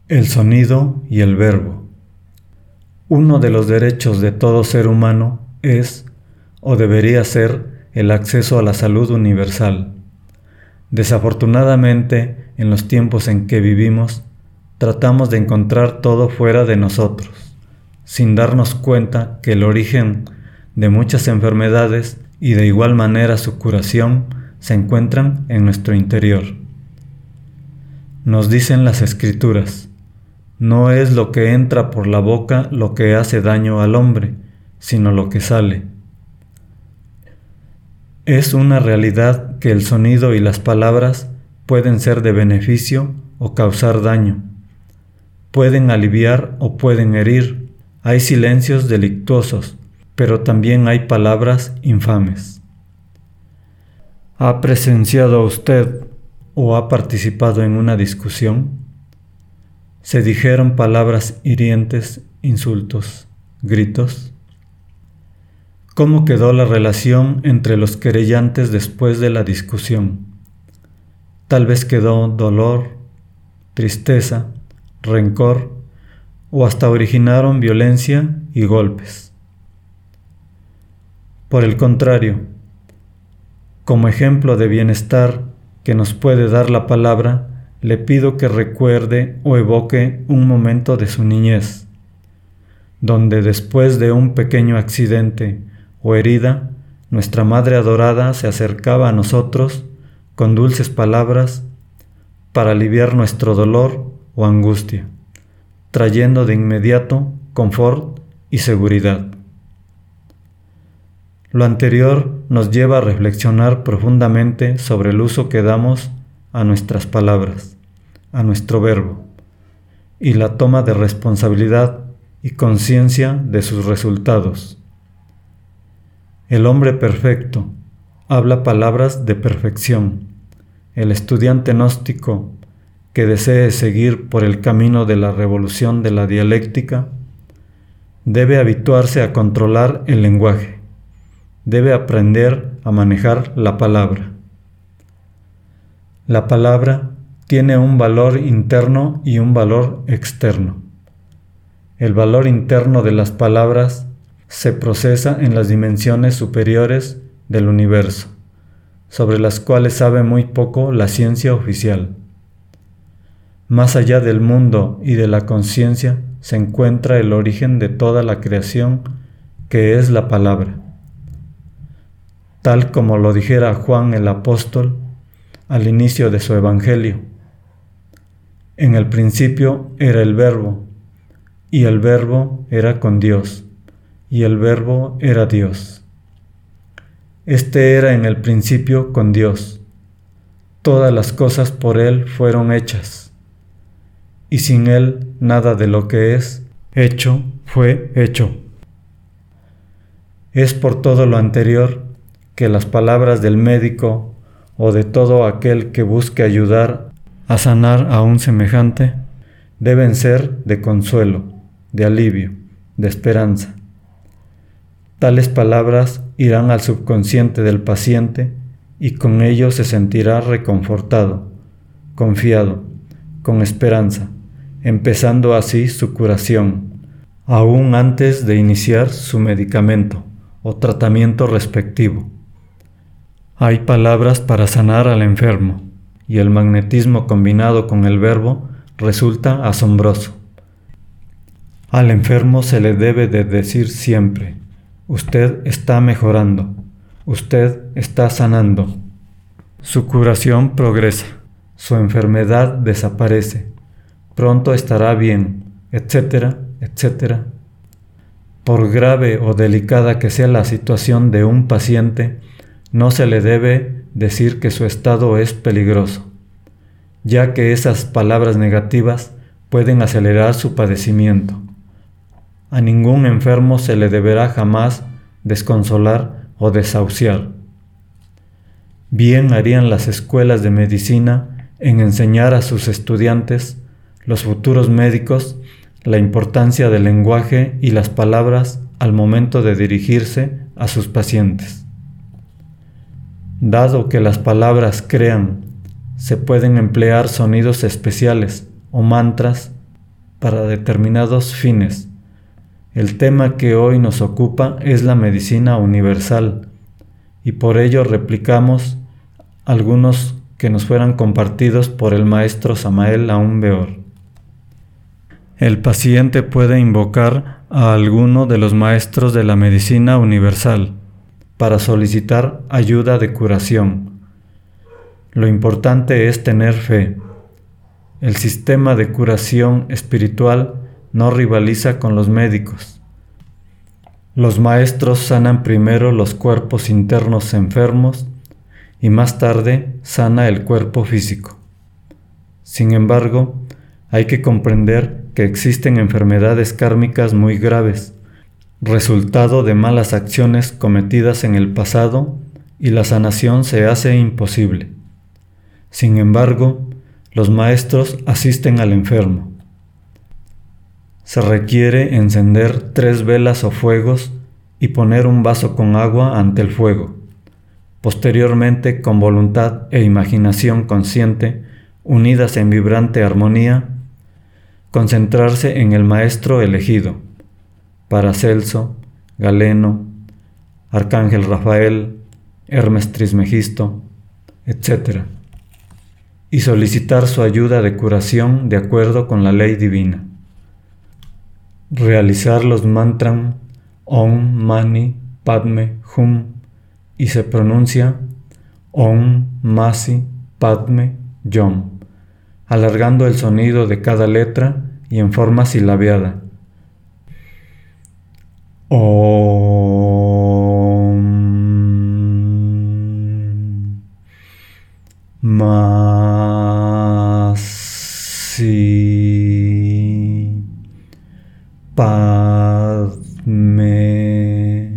El sonido y el verbo. Uno de los derechos de todo ser humano es, o debería ser, el acceso a la salud universal. Desafortunadamente, en los tiempos en que vivimos, tratamos de encontrar todo fuera de nosotros, sin darnos cuenta que el origen de muchas enfermedades y de igual manera su curación se encuentran en nuestro interior. Nos dicen las Escrituras: no es lo que entra por la boca lo que hace daño al hombre, sino lo que sale. Es una realidad que el sonido y las palabras pueden ser de beneficio o causar daño. Pueden aliviar o pueden herir. Hay silencios delictuosos, pero también hay palabras infames. ¿Ha presenciado usted o ha participado en una discusión? Se dijeron palabras hirientes, insultos, gritos. ¿Cómo quedó la relación entre los querellantes después de la discusión? Tal vez quedó dolor, tristeza, rencor, o hasta originaron violencia y golpes. Por el contrario, como ejemplo de bienestar que nos puede dar la palabra, le pido que recuerde o evoque un momento de su niñez, donde después de un pequeño accidente o herida, nuestra Madre adorada se acercaba a nosotros con dulces palabras para aliviar nuestro dolor o angustia, trayendo de inmediato confort y seguridad. Lo anterior nos lleva a reflexionar profundamente sobre el uso que damos a nuestras palabras, a nuestro verbo, y la toma de responsabilidad y conciencia de sus resultados. El hombre perfecto habla palabras de perfección. El estudiante gnóstico que desee seguir por el camino de la revolución de la dialéctica debe habituarse a controlar el lenguaje, debe aprender a manejar la palabra. La palabra tiene un valor interno y un valor externo. El valor interno de las palabras se procesa en las dimensiones superiores del universo, sobre las cuales sabe muy poco la ciencia oficial. Más allá del mundo y de la conciencia se encuentra el origen de toda la creación, que es la palabra. Tal como lo dijera Juan el apóstol al inicio de su evangelio: en el principio era el Verbo, y el Verbo era con Dios, y el Verbo era Dios. Este era en el principio con Dios. Todas las cosas por Él fueron hechas, y sin Él nada de lo que es hecho fue hecho. Es por todo lo anterior que las palabras del médico o de todo aquel que busque ayudar a sanar a un semejante deben ser de consuelo, de alivio, de esperanza. Tales palabras irán al subconsciente del paciente y con ello se sentirá reconfortado, confiado, con esperanza, empezando así su curación, aún antes de iniciar su medicamento o tratamiento respectivo. Hay palabras para sanar al enfermo, y el magnetismo combinado con el verbo resulta asombroso. Al enfermo se le debe de decir siempre: usted está mejorando, usted está sanando. Su curación progresa, su enfermedad desaparece, pronto estará bien, etcétera, etcétera. Por grave o delicada que sea la situación de un paciente, no se le debe decir que su estado es peligroso, ya que esas palabras negativas pueden acelerar su padecimiento. A ningún enfermo se le deberá jamás desconsolar o desahuciar. Bien harían las escuelas de medicina en enseñar a sus estudiantes, los futuros médicos, la importancia del lenguaje y las palabras al momento de dirigirse a sus pacientes. Dado que las palabras crean, se pueden emplear sonidos especiales o mantras para determinados fines. El tema que hoy nos ocupa es la medicina universal, y por ello replicamos algunos que nos fueran compartidos por el maestro Samael Aun Weor. El paciente puede invocar a alguno de los maestros de la medicina universal para solicitar ayuda de curación. Lo importante es tener fe. El sistema de curación espiritual no rivaliza con los médicos. Los maestros sanan primero los cuerpos internos enfermos y más tarde sana el cuerpo físico. Sin embargo, hay que comprender que existen enfermedades kármicas muy graves, resultado de malas acciones cometidas en el pasado, y la sanación se hace imposible. Sin embargo, los maestros asisten al enfermo. Se requiere encender 3 velas o fuegos y poner un vaso con agua ante el fuego. Posteriormente, con voluntad e imaginación consciente, unidas en vibrante armonía, concentrarse en el maestro elegido, Paracelso, Galeno, Arcángel Rafael, Hermes Trismegisto, etc., y solicitar su ayuda de curación de acuerdo con la ley divina. Realizar los mantras Om Mani Padme Hum, y se pronuncia Om Masi Padme Yom, alargando el sonido de cada letra y en forma silabeada. Om Masi Padme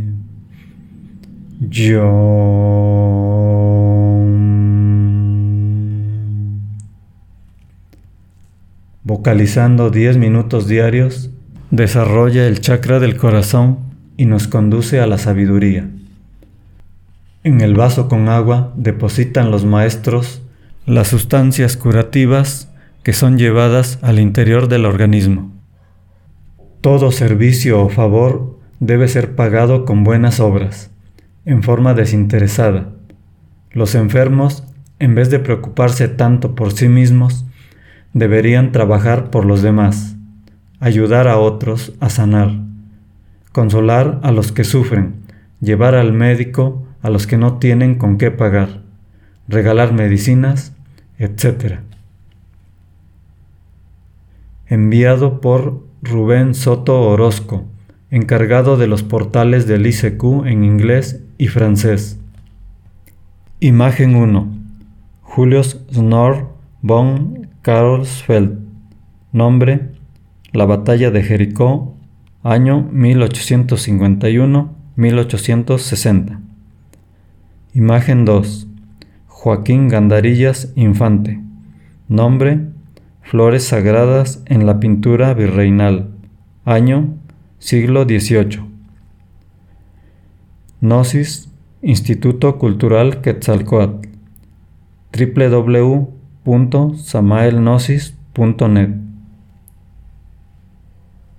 Yom. Vocalizando 10 minutos diarios, desarrolla el chakra del corazón y nos conduce a la sabiduría. En el vaso con agua depositan los maestros las sustancias curativas que son llevadas al interior del organismo. Todo servicio o favor debe ser pagado con buenas obras, en forma desinteresada. Los enfermos, en vez de preocuparse tanto por sí mismos, deberían trabajar por los demás, ayudar a otros a sanar, consolar a los que sufren, llevar al médico a los que no tienen con qué pagar, regalar medicinas, etc. Enviado por Rubén Soto Orozco, encargado de los portales del ICQ en inglés y francés. Imagen 1. Julius Schnorr von Carolsfeld. Nombre: La batalla de Jericó, año 1851-1860. Imagen 2. Joaquín Gandarillas Infante. Nombre: Flores sagradas en la pintura virreinal, año siglo XVIII. Gnosis, Instituto Cultural Quetzalcóatl. www.samaelgnosis.net.